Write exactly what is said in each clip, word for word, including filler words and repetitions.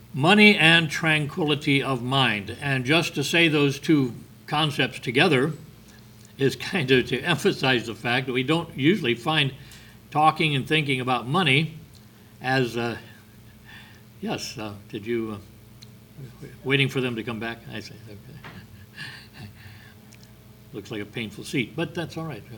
Money and tranquility of mind. And just to say those two concepts together is kind of to emphasize the fact that we don't usually find talking and thinking about money as, uh, yes, uh, did you, uh, waiting for them to come back? I say, okay. Looks like a painful seat, but that's all right.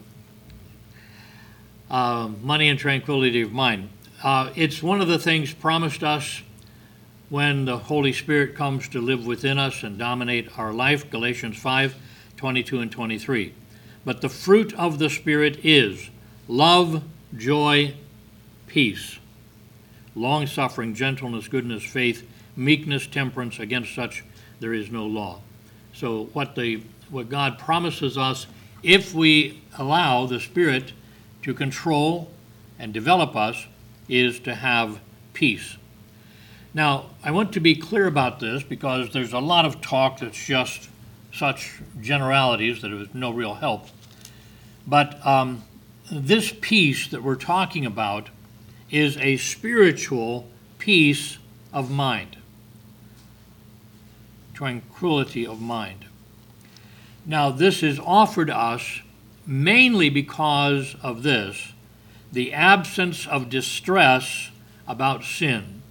Uh, money and tranquility of mind. Uh, it's one of the things promised us when the Holy Spirit comes to live within us and dominate our life, Galatians five, twenty-two and twenty-three. But the fruit of the Spirit is love, joy, peace, long-suffering, gentleness, goodness, faith, meekness, temperance. Against such there is no law. So what the what God promises us, if we allow the Spirit to control and develop us, is to have peace. Now, I want to be clear about this because there's a lot of talk that's just such generalities that is no real help. But um, this peace that we're talking about is a spiritual peace of mind, tranquility of mind. Now, this is offered us mainly because of this, the absence of distress about sin.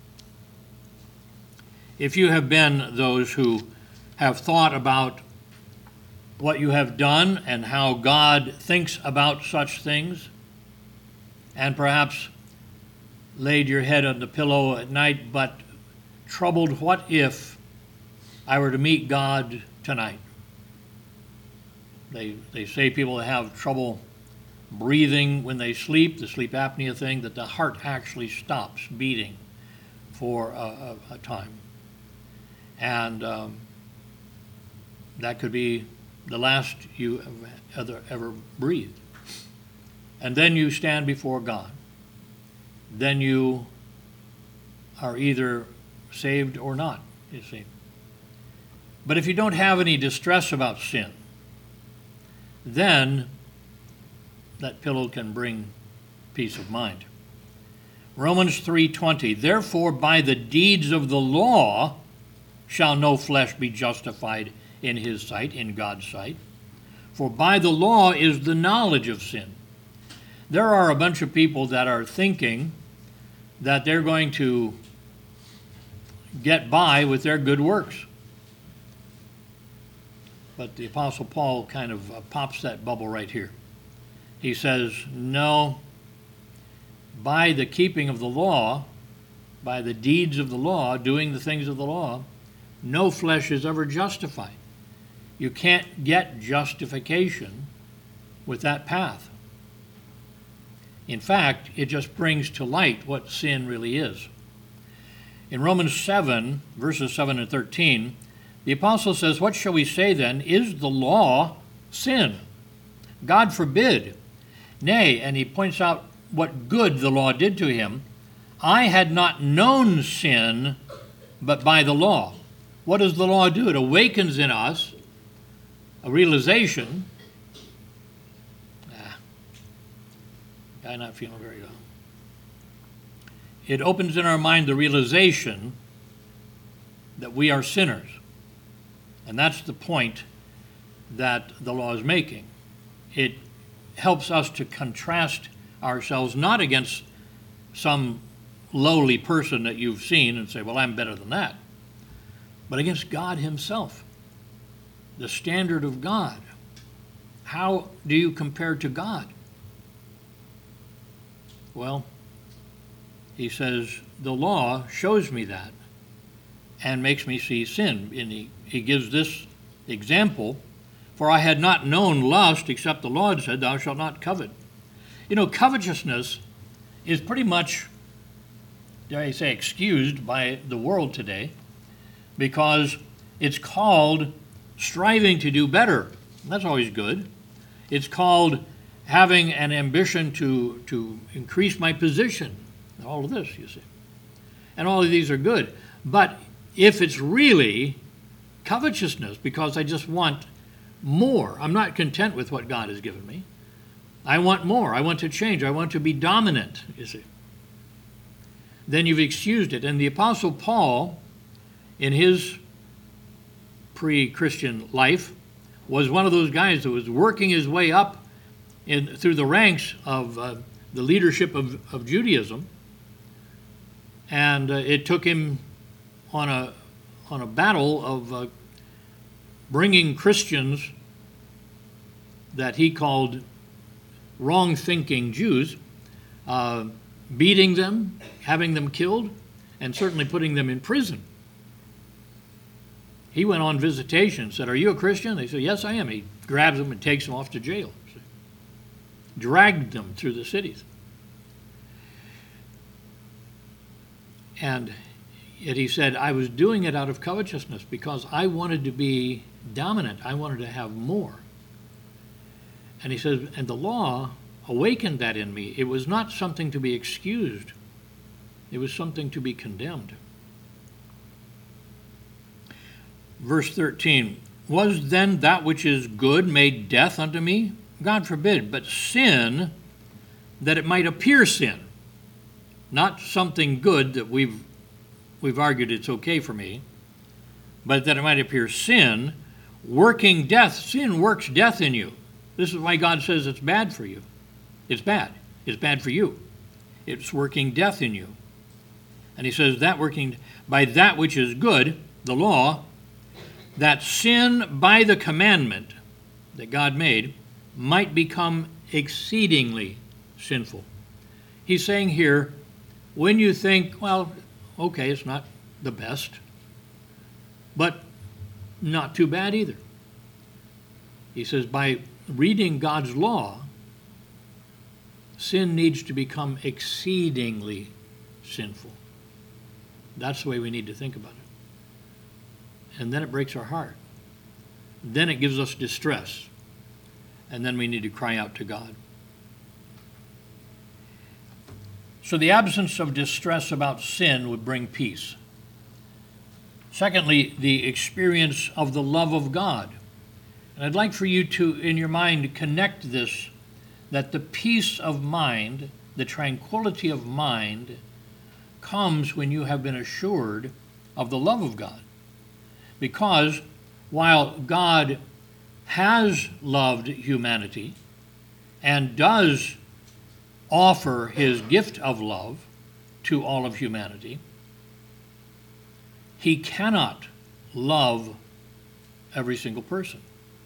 If you have been those who have thought about what you have done and how God thinks about such things, and perhaps laid your head on the pillow at night, but troubled, what if I were to meet God tonight? They, they say people that have trouble breathing when they sleep, the sleep apnea thing, that the heart actually stops beating for a, a, a time. And um, that could be the last you have ever, ever breathed. And then you stand before God. Then you are either saved or not, you see. But if you don't have any distress about sin, then that pillow can bring peace of mind. Romans three twenty, therefore by the deeds of the law shall no flesh be justified in his sight, in God's sight. For by the law is the knowledge of sin. There are a bunch of people that are thinking that they're going to get by with their good works. But the Apostle Paul kind of uh, pops that bubble right here. He says, no, by the keeping of the law, by the deeds of the law, doing the things of the law, no flesh is ever justified. You can't get justification with that path. In fact, it just brings to light what sin really is. In Romans seven, verses seven and thirteen, the apostle says, what shall we say then? Is the law sin? God forbid. Nay, and he points out what good the law did to him. I had not known sin, but by the law. What does the law do? It awakens in us a realization. Ah, guy not feeling very well. It opens in our mind the realization that we are sinners. And that's the point that the law is making. It helps us to contrast ourselves not against some lowly person that you've seen and say, well, I'm better than that, but against God himself, the standard of God. How do you compare to God? Well, he says, the law shows me that and makes me see sin. And he, he gives this example, for I had not known lust except the law had said, thou shalt not covet. You know, covetousness is pretty much, dare I say, excused by the world today because it's called striving to do better. That's always good. It's called having an ambition to, to increase my position. All of this, you see. And all of these are good. But if it's really covetousness, because I just want more, I'm not content with what God has given me. I want more. I want to change. I want to be dominant, you see. Then you've excused it. And the Apostle Paul in his pre-Christian life, was one of those guys that was working his way up in, through the ranks of uh, the leadership of, of Judaism. And uh, it took him on a, on a battle of uh, bringing Christians that he called wrong-thinking Jews, uh, beating them, having them killed, and certainly putting them in prison. He went on visitation and said, "Are you a Christian?" They said, "Yes, I am." He grabs them and takes them off to jail. Dragged them through the cities. And yet he said, "I was doing it out of covetousness because I wanted to be dominant. I wanted to have more." And he says, and the law awakened that in me. It was not something to be excused. It was something to be condemned. Verse thirteen, "Was then that which is good made death unto me? God forbid, but sin, that it might appear sin." Not something good that we've we've argued it's okay for me, but that it might appear sin, working death. Sin works death in you. This is why God says it's bad for you. It's bad. It's bad for you. It's working death in you. And he says that working by that which is good, the law, that sin by the commandment that God made might become exceedingly sinful. He's saying here, when you think, well, okay, it's not the best, but not too bad either. He says by reading God's law, sin needs to become exceedingly sinful. That's the way we need to think about it. And then it breaks our heart. Then it gives us distress. And then we need to cry out to God. So the absence of distress about sin would bring peace. Secondly, the experience of the love of God. And I'd like for you to, in your mind, connect this, that the peace of mind, the tranquility of mind, comes when you have been assured of the love of God. Because while God has loved humanity and does offer his gift of love to all of humanity, he cannot love every single person.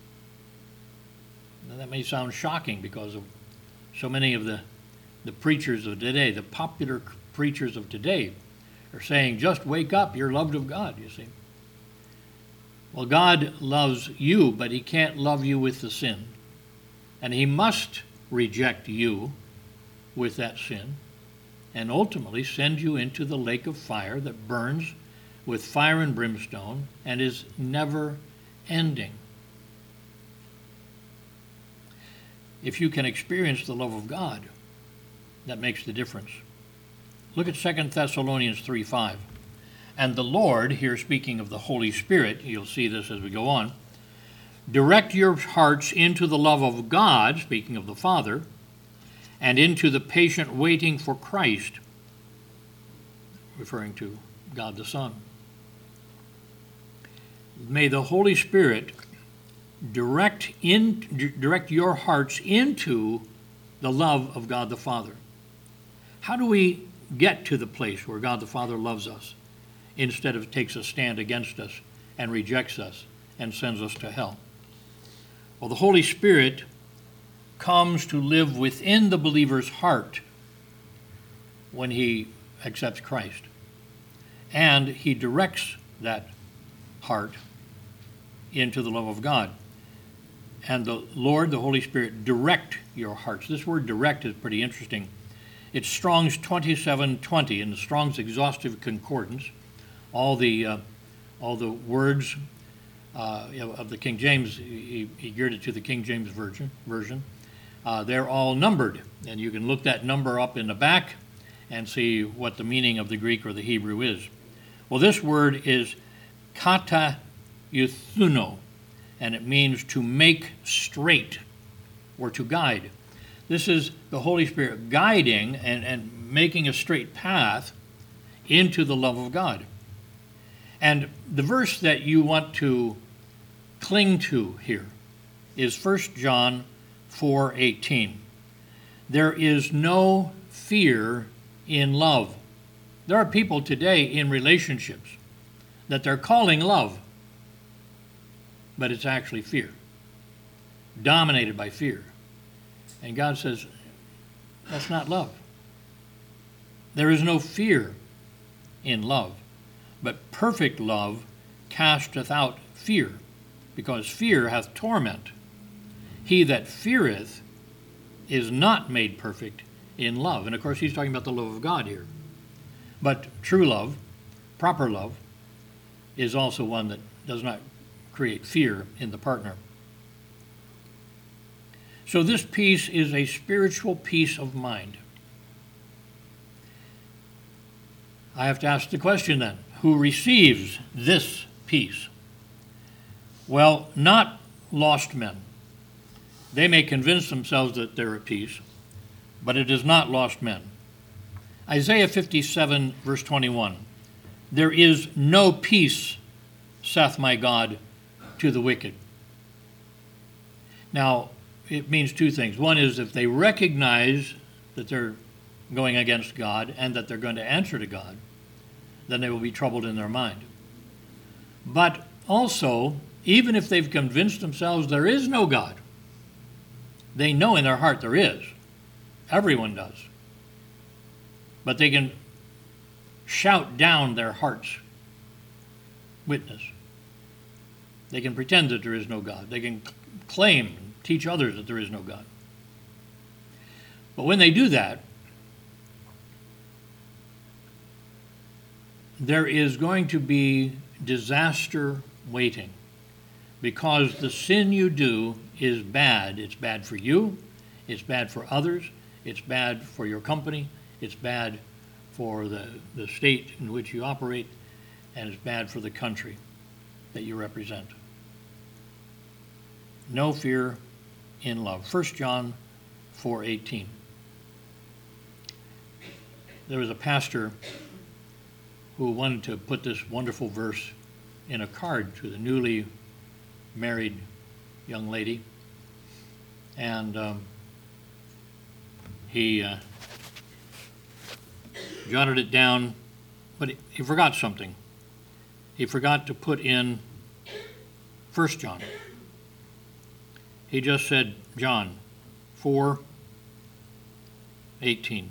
Now, that may sound shocking because of so many of the, the preachers of today, the popular preachers of today, are saying, just wake up, you're loved of God, you see. Well, God loves you, but he can't love you with the sin. And he must reject you with that sin and ultimately send you into the lake of fire that burns with fire and brimstone and is never ending. If you can experience the love of God, that makes the difference. Look at Second Thessalonians three five. "And the Lord," here speaking of the Holy Spirit, you'll see this as we go on, "direct your hearts into the love of God," speaking of the Father, "and into the patient waiting for Christ," referring to God the Son. May the Holy Spirit direct in direct your hearts into the love of God the Father. How do we get to the place where God the Father loves us instead of takes a stand against us and rejects us and sends us to hell? Well, the Holy Spirit comes to live within the believer's heart when he accepts Christ. And he directs that heart into the love of God. And the Lord, the Holy Spirit, direct your hearts. This word direct is pretty interesting. It's Strong's twenty-seven twenty in the Strong's Exhaustive Concordance. All the uh, all the words uh, of the King James, he, he geared it to the King James version. version. Uh, they're all numbered, and you can look that number up in the back and see what the meaning of the Greek or the Hebrew is. Well, this word is kata euthuno, and it means to make straight or to guide. This is the Holy Spirit guiding and, and making a straight path into the love of God. And the verse that you want to cling to here is First John four eighteen. There is no fear in love. There are people today in relationships that they're calling love, but it's actually fear, dominated by fear. And God says, that's not love. There is no fear in love, but perfect love casteth out fear, because fear hath torment. He that feareth is not made perfect in love. And of course, he's talking about the love of God here. But true love, proper love, is also one that does not create fear in the partner. So this peace is a spiritual peace of mind. I have to ask the question then, who receives this peace? Well, not lost men. They may convince themselves that they're at peace, but it is not lost men. Isaiah fifty-seven, verse twenty-one, there is no peace, saith my God, to the wicked. Now, it means two things. One is if they recognize that they're going against God and that they're going to answer to God, then they will be troubled in their mind. But also, even if they've convinced themselves there is no God, they know in their heart there is. Everyone does. But they can shout down their heart's witness. They can pretend that there is no God. They can claim and teach others that there is no God. But when they do that, there is going to be disaster waiting, because the sin you do is bad. It's bad for you, it's bad for others, it's bad for your company, it's bad for the, the state in which you operate, and it's bad for the country that you represent. No fear in love. First John four eighteen. There was a pastor who wanted to put this wonderful verse in a card to the newly married young lady, and um, he uh, jotted it down, but he, he forgot something. He forgot to put in First John. He just said John four eighteen.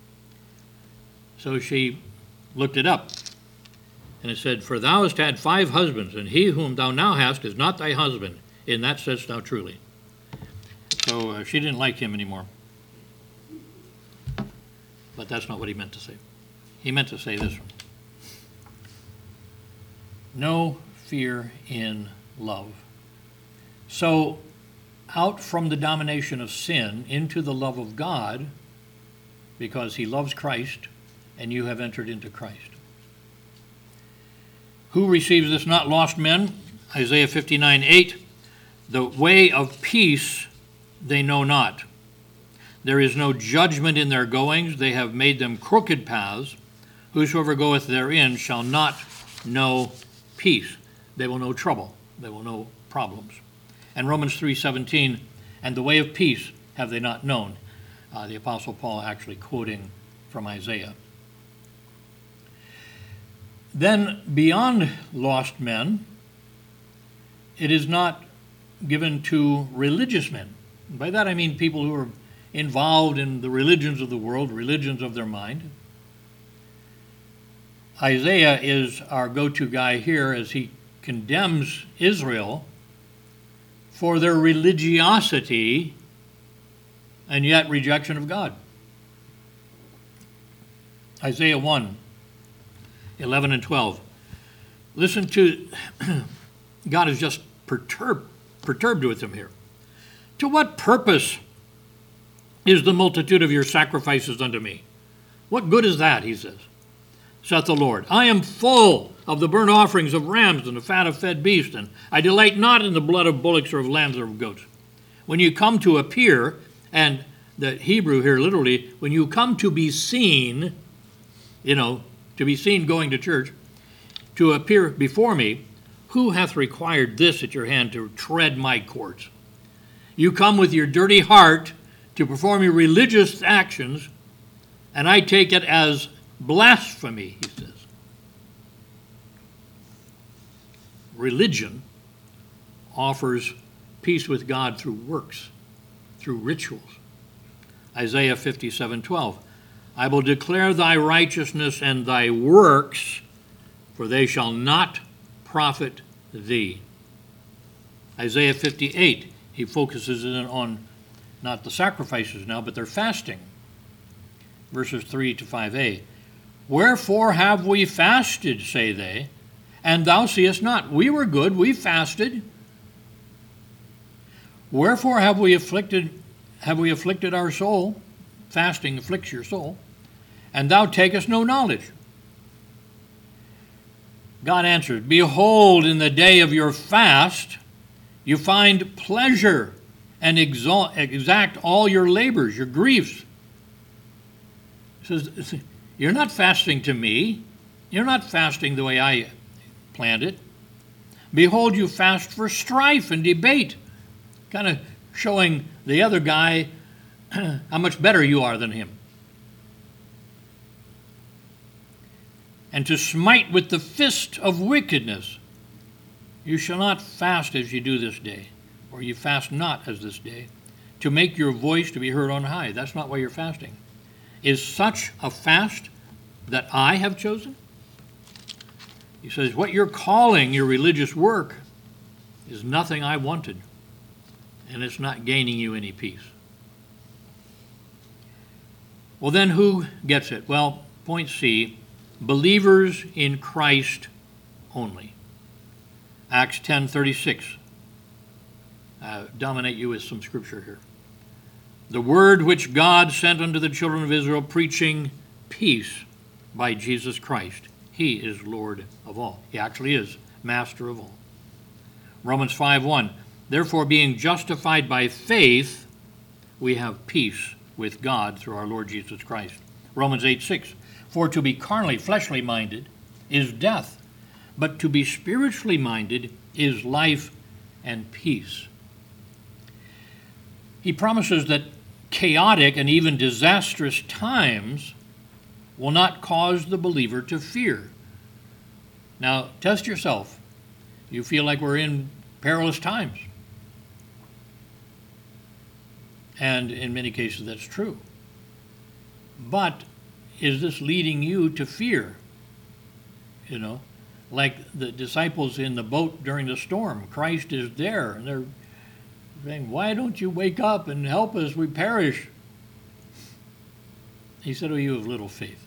So she looked it up, and it said, for thou hast had five husbands, and he whom thou now hast is not thy husband. In that saidst thou truly. So uh, she didn't like him anymore. But that's not what he meant to say. He meant to say this one. No fear in love. So, out from the domination of sin into the love of God, because he loves Christ, and you have entered into Christ. Who receives this? Not lost men. Isaiah fifty-nine eight. The way of peace they know not. There is no judgment in their goings. They have made them crooked paths. Whosoever goeth therein shall not know peace. They will know trouble. They will know problems. And Romans three seventeen, and the way of peace have they not known. Uh, the Apostle Paul actually quoting from Isaiah. Then, beyond lost men, it is not given to religious men. And by that I mean people who are involved in the religions of the world, religions of their mind. Isaiah is our go-to guy here as he condemns Israel for their religiosity and yet rejection of God. Isaiah one, eleven and twelve. Listen to, God is just perturbed, perturbed with him here. To what purpose is the multitude of your sacrifices unto me? What good is that, he says, saith the Lord. I am full of the burnt offerings of rams and the fat of fed beasts, and I delight not in the blood of bullocks or of lambs or of goats. When you come to appear, and the Hebrew here literally, when you come to be seen, you know, to be seen going to church, to appear before me. Who hath required this at your hand to tread my courts? You come with your dirty heart to perform your religious actions, and I take it as blasphemy, he says. Religion offers peace with God through works, through rituals. Isaiah fifty-seven twelve. I will declare thy righteousness and thy works, for they shall not profit thee. Isaiah fifty-eight, he focuses in on not the sacrifices now, but their fasting. Verses three to five a. Wherefore have we fasted, say they, and thou seest not? We were good, we fasted. Wherefore have we afflicted, have we afflicted our soul? Fasting afflicts your soul. And thou takest no knowledge. God answered, behold, in the day of your fast, you find pleasure and exalt, exact all your labors, your griefs. He says, you're not fasting to me. You're not fasting the way I planned it. Behold, you fast for strife and debate, kind of showing the other guy how much better you are than him. And to smite with the fist of wickedness. You shall not fast as you do this day, or you fast not as this day, to make your voice to be heard on high. That's not why you're fasting. Is such a fast that I have chosen? He says, what you're calling your religious work is nothing I wanted, and it's not gaining you any peace. Well, then who gets it? Well, point C, believers in Christ only. Acts ten thirty-six. Uh, dominate you with some scripture here. The word which God sent unto the children of Israel, preaching peace by Jesus Christ. He is Lord of all. He actually is master of all. Romans five one. Therefore, being justified by faith, we have peace with God through our Lord Jesus Christ. Romans eight six. For to be carnally, fleshly minded is death, but to be spiritually minded is life and peace. He promises that chaotic and even disastrous times will not cause the believer to fear. Now, test yourself. You feel like we're in perilous times. And in many cases, that's true. But is this leading you to fear? You know, like the disciples in the boat during the storm. Christ is there, and they're saying, why don't you wake up and help us? We perish. He said, oh, you have little faith.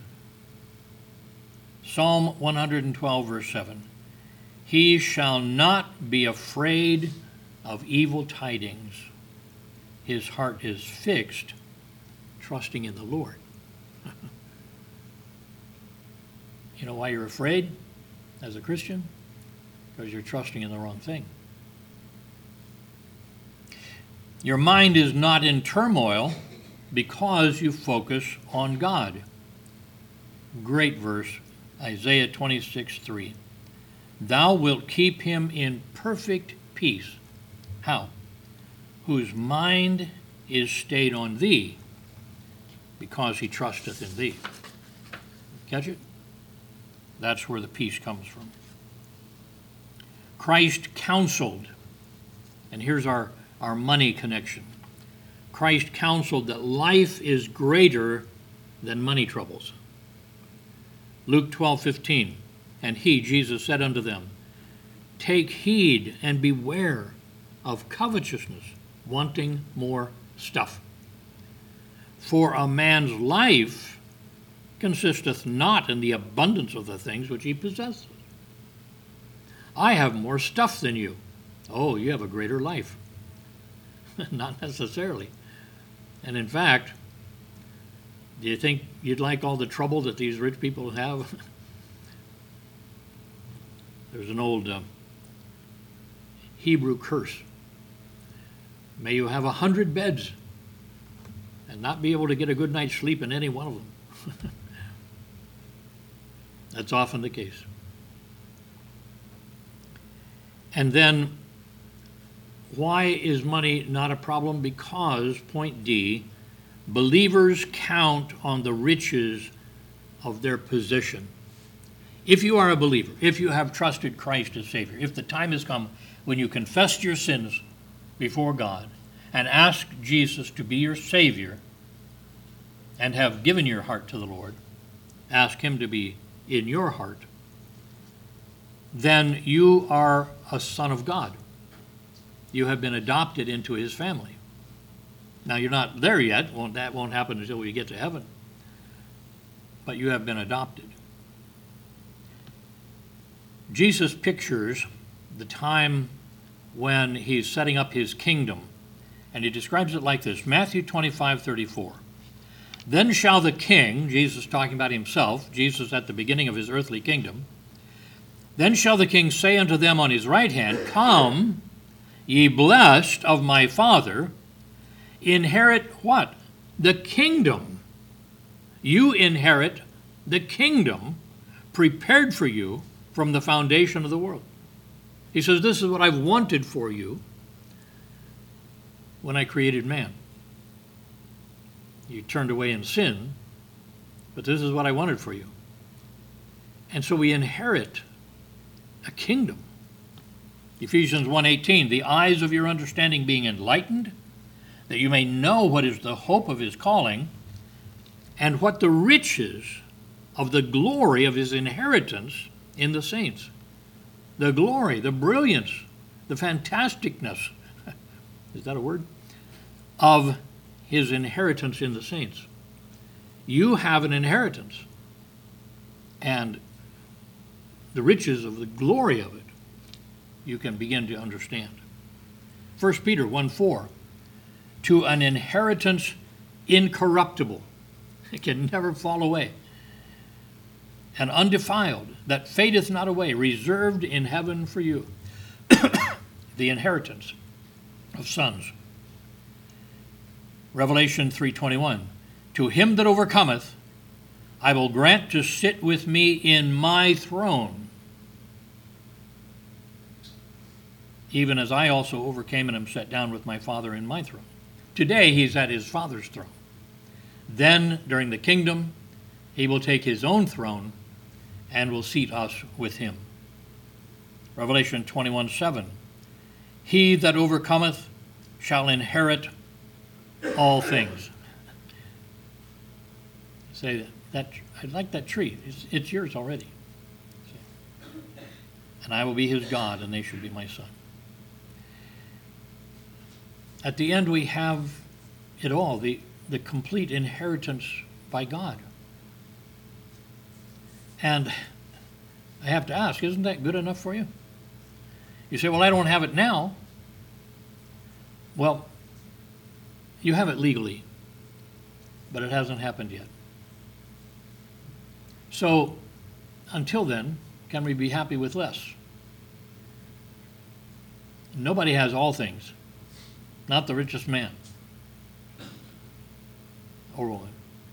Psalm one twelve, verse seven. He shall not be afraid of evil tidings. His heart is fixed, trusting in the Lord. You know why you're afraid as a Christian? Because you're trusting in the wrong thing. Your mind is not in turmoil because you focus on God. Great verse, Isaiah twenty-six three. Thou wilt keep him in perfect peace. How? Whose mind is stayed on thee, because he trusteth in thee. Catch it? That's where the peace comes from. Christ counseled, and here's our, our money connection. Christ counseled that life is greater than money troubles. Luke twelve fifteen, and he, Jesus, said unto them, take heed and beware of covetousness, wanting more stuff. For a man's life consisteth not in the abundance of the things which he possesses. I have more stuff than you. Oh, you have a greater life. Not necessarily. And in fact, do you think you'd like all the trouble that these rich people have? There's an old uh, Hebrew curse. May you have a hundred beds and not be able to get a good night's sleep in any one of them. That's often the case. And then, why is money not a problem? Because, point D, believers count on the riches of their position. If you are a believer, if you have trusted Christ as Savior, if the time has come when you confess your sins before God and ask Jesus to be your Savior and have given your heart to the Lord, ask Him to be in your heart, then you are a son of God. You have been adopted into His family. Now, you're not there yet. Won't, that won't happen until we get to heaven. But you have been adopted. Jesus pictures the time when He's setting up His kingdom, and He describes it like this. Matthew twenty-five thirty-four. Then shall the king, Jesus talking about Himself, Jesus at the beginning of His earthly kingdom, then shall the king say unto them on His right hand, Come, ye blessed of my Father, inherit what? The kingdom. You inherit the kingdom prepared for you from the foundation of the world. He says, this is what I've wanted for you when I created man. You turned away in sin, but this is what I wanted for you. And so we inherit a kingdom. Ephesians one eighteen, the eyes of your understanding being enlightened, that you may know what is the hope of His calling, and what the riches of the glory of His inheritance in the saints. The glory, the brilliance, the fantasticness, is that a word? Of His inheritance in the saints. You have an inheritance, and the riches of the glory of it, you can begin to understand. First Peter one four, to an inheritance incorruptible. It can never fall away. And undefiled, that fadeth not away, reserved in heaven for you. The inheritance of sons. Revelation three twenty-one, to him that overcometh, I will grant to sit with me in my throne, even as I also overcame and am set down with my Father in my throne. Today He's at His Father's throne. Then, during the kingdom, He will take His own throne and will seat us with Him. Revelation twenty-one seven, he that overcometh shall inherit all things. Say that, that I like that tree. It's, it's yours already. And I will be his God, and they shall be my son. At the end, we have it all, the, the complete inheritance by God. And I have to ask, isn't that good enough for you? You say, well, I don't have it now. Well, you have it legally, but it hasn't happened yet. So, until then, can we be happy with less? Nobody has all things, not the richest man or woman.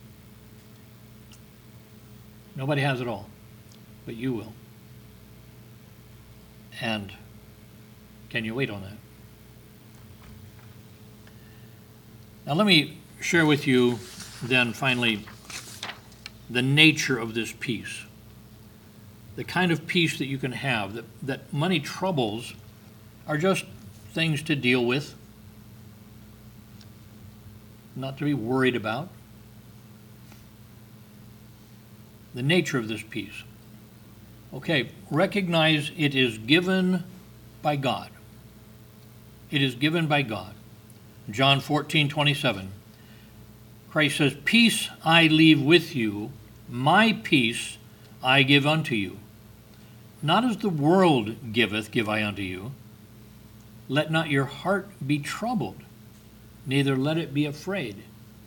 Nobody has it all, but you will. And can you wait on that? Now let me share with you then finally the nature of this peace. The kind of peace that you can have, that, that money troubles are just things to deal with, not to be worried about. The nature of this peace. Okay, recognize it is given by God. It is given by God. John fourteen twenty-seven, Christ says, peace I leave with you, my peace I give unto you. Not as the world giveth, give I unto you. Let not your heart be troubled, neither let it be afraid.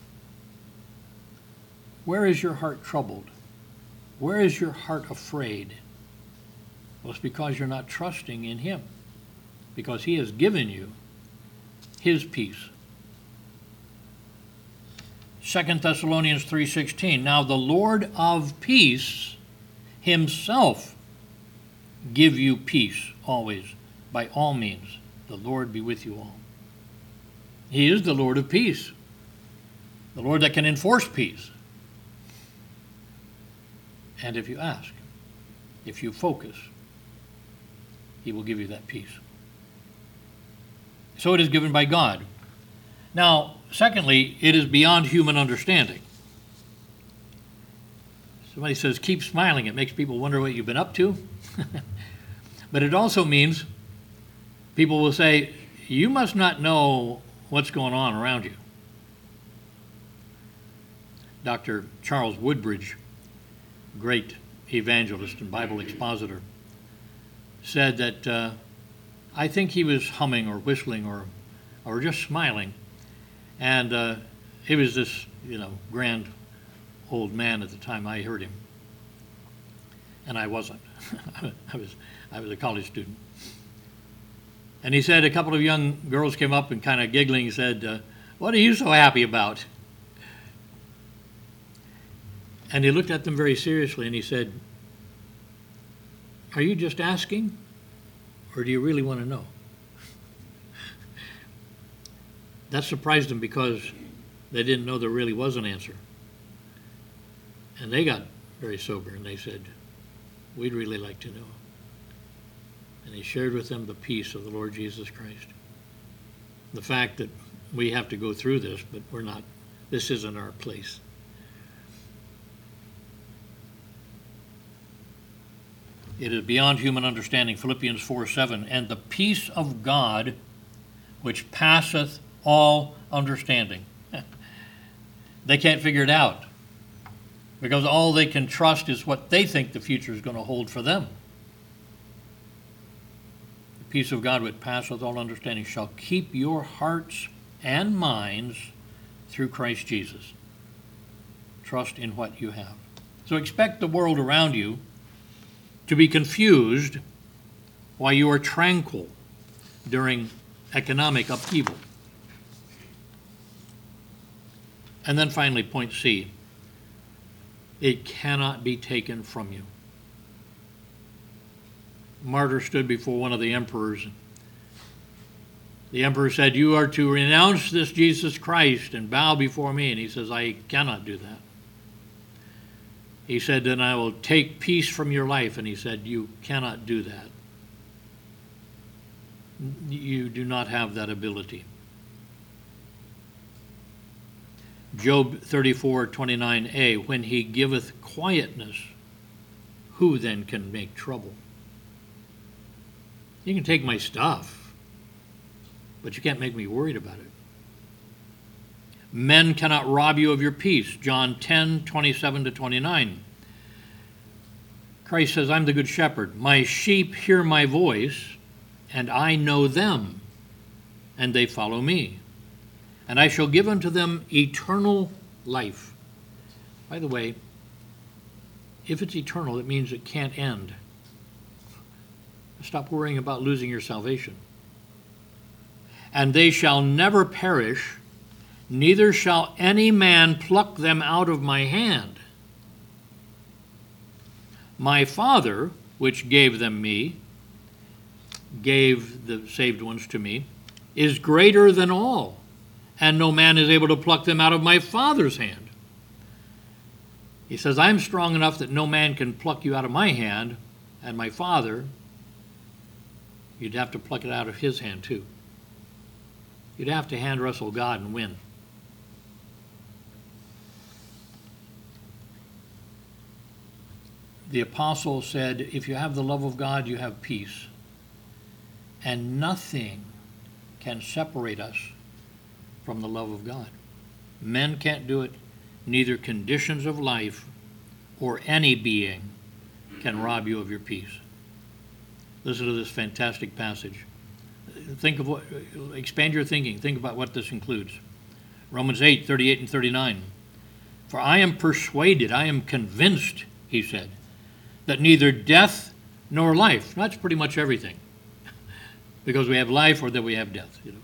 Where is your heart troubled? Where is your heart afraid? Well, it's because you're not trusting in Him, because He has given you His peace. Second Thessalonians three sixteen, now the Lord of peace Himself give you peace always. by all means. The Lord be with you all. He is the Lord of peace, the Lord that can enforce peace. And if you ask, if you focus, he will give you that peace. So it is given by God. Now, secondly, it is beyond human understanding. Somebody says, keep smiling. It makes people wonder what you've been up to. But it also means people will say, you must not know what's going on around you. Doctor Charles Woodbridge, great evangelist and Bible expositor, said that uh, I think he was humming or whistling or, or just smiling. And uh, he was this, you know, grand old man at the time I heard him. And I wasn't. I was I was a college student. And he said a couple of young girls came up and kind of giggling said, uh, what are you so happy about? And he looked at them very seriously and he said, are you just asking, or do you really want to know? That surprised them because they didn't know there really was an answer. And they got very sober and they said, we'd really like to know. And he shared with them the peace of the Lord Jesus Christ. The fact that we have to go through this, but we're not, this isn't our place. It is beyond human understanding, Philippians four seven, and the peace of God which passeth all understanding. They can't figure it out because all they can trust is what they think the future is going to hold for them. The peace of God which passeth all understanding shall keep your hearts and minds through Christ Jesus. Trust in what you have. So expect the world around you to be confused while you are tranquil during economic upheaval. And then finally, point C, it cannot be taken from you. Martyr stood before one of the emperors. The emperor said, you are to renounce this Jesus Christ and bow before me. And he says, I cannot do that. He said, then I will take peace from your life. And he said, you cannot do that. You do not have that ability. Job thirty-four twenty-nine a, when he giveth quietness, who then can make trouble? You can take my stuff, but you can't make me worried about it. Men cannot rob you of your peace. John ten twenty-seven to twenty-nine. Christ says, I'm the good shepherd. My sheep hear my voice, and I know them, and they follow me. And I shall give unto them eternal life. By the way, if it's eternal, it means it can't end. Stop worrying about losing your salvation. And they shall never perish, neither shall any man pluck them out of my hand. My Father, which gave them me, gave the saved ones to me, is greater than all, and no man is able to pluck them out of my Father's hand. He says, I'm strong enough that no man can pluck you out of my hand, and my Father, you'd have to pluck it out of his hand too. You'd have to hand wrestle God and win. The apostle said, if you have the love of God, you have peace. And nothing can separate us from the love of God. Men can't do it. Neither conditions of life or any being can rob you of your peace. Listen to this fantastic passage. Think of what, expand your thinking. Think about what this includes. Romans eight, thirty-eight and thirty-nine. For I am persuaded, I am convinced, he said, that neither death nor life, that's pretty much everything, because we have life or that we have death, you know,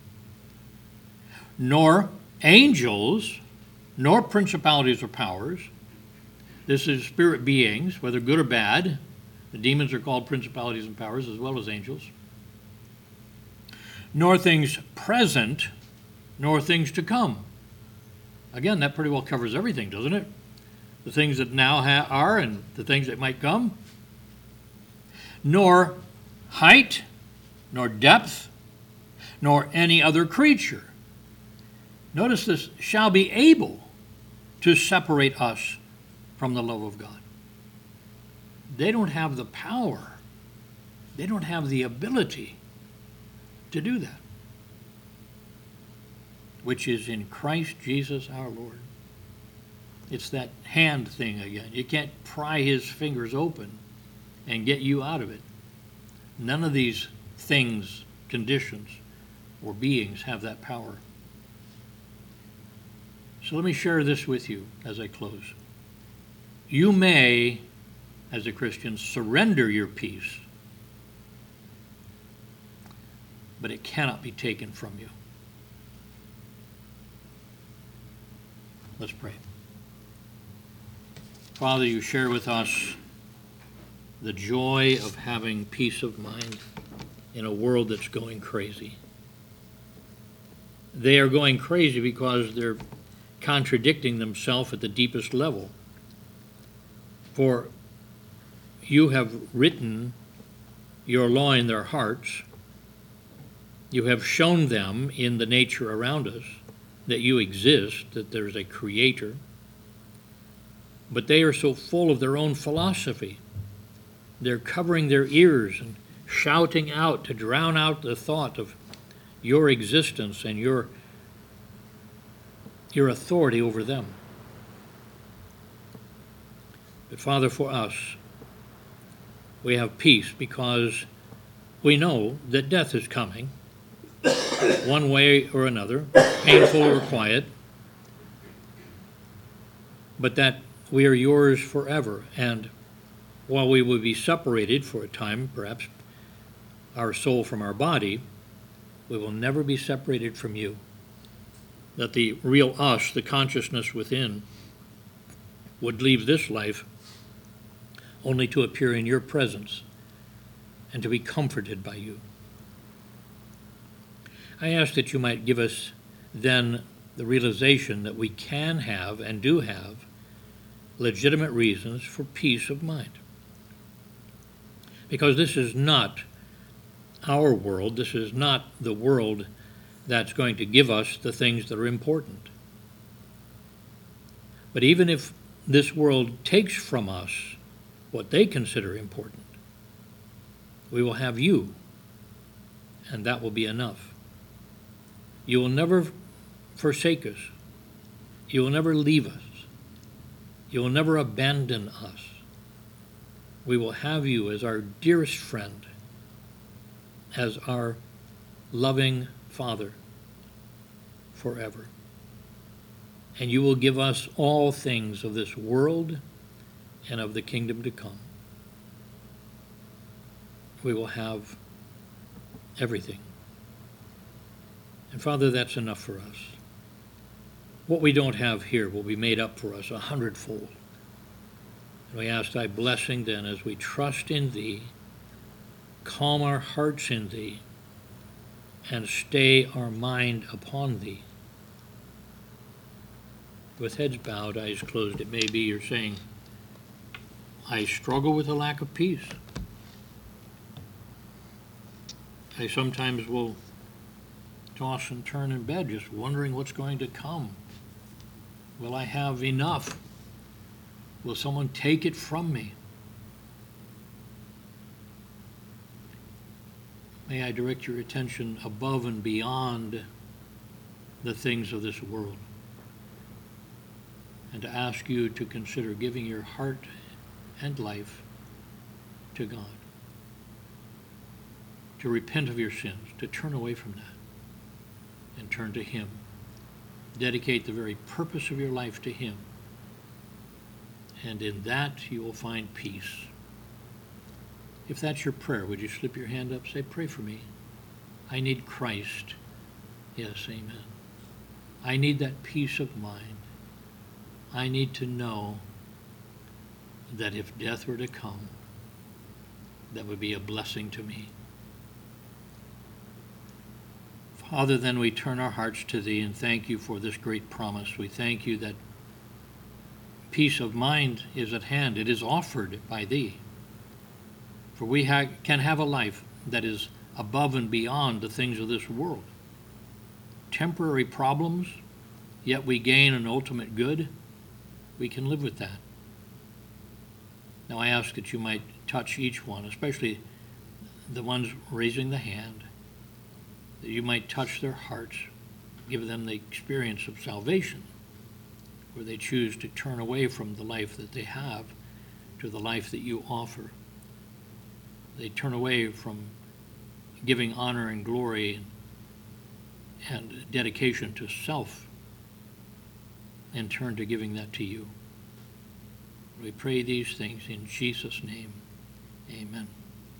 nor angels, nor principalities or powers, this is spirit beings, whether good or bad, the demons are called principalities and powers as well as angels, nor things present, nor things to come. Again, that pretty well covers everything, doesn't it? The things that now ha- are and the things that might come. Nor height, nor depth, nor any other creature. Notice this, shall be able to separate us from the love of God. They don't have the power. They don't have the ability to do that, which is in Christ Jesus our Lord. It's that hand thing again. You can't pry his fingers open and get you out of it. None of these things, conditions, or beings have that power. So let me share this with you as I close. You may, as a Christian, surrender your peace, but it cannot be taken from you. Let's pray. Father, you share with us the joy of having peace of mind in a world that's going crazy. They are going crazy because they're contradicting themselves at the deepest level. For you have written your law in their hearts. You have shown them in the nature around us that you exist, that there's a creator. But they are so full of their own philosophy. They're covering their ears and shouting out to drown out the thought of your existence and your, your authority over them. But Father, for us, we have peace because we know that death is coming, one way or another, painful or quiet, but that we are yours forever. And while we will be separated for a time, perhaps our soul from our body, we will never be separated from you. That the real us, the consciousness within, would leave this life only to appear in your presence and to be comforted by you. I ask that you might give us then the realization that we can have and do have legitimate reasons for peace of mind. Because this is not our world, this is not the world that's going to give us the things that are important. But even if this world takes from us what they consider important, we will have you, and that will be enough. You will never forsake us. You will never leave us. You will never abandon us. We will have you as our dearest friend, as our loving Father forever. And you will give us all things of this world and of the kingdom to come. We will have everything. And Father, that's enough for us. What we don't have here will be made up for us a hundredfold. And we ask thy blessing then as we trust in thee, calm our hearts in thee, and stay our mind upon thee. With heads bowed, eyes closed, it may be you're saying, I struggle with a lack of peace. I sometimes will toss and turn in bed just wondering what's going to come. Will I have enough? Will someone take it from me? May I direct your attention above and beyond the things of this world, and to ask you to consider giving your heart and life to God, to repent of your sins, to turn away from that and turn to him. Dedicate the very purpose of your life to him, and in that you will find peace. If that's your prayer, would you slip your hand up? Say, pray for me. I need Christ. Yes, amen. I need that peace of mind. I need to know that if death were to come, that would be a blessing to me. other than we turn our hearts to Thee and thank You for this great promise. We thank You that peace of mind is at hand. It is offered by Thee. For we ha- can have a life that is above and beyond the things of this world. Temporary problems, yet we gain an ultimate good. We can live with that. Now I ask that You might touch each one, especially the ones raising the hand, that You might touch their hearts, give them the experience of salvation, where they choose to turn away from the life that they have to the life that You offer. They turn away from giving honor and glory and, and dedication to self and turn to giving that to You. We pray these things in Jesus' name. Amen.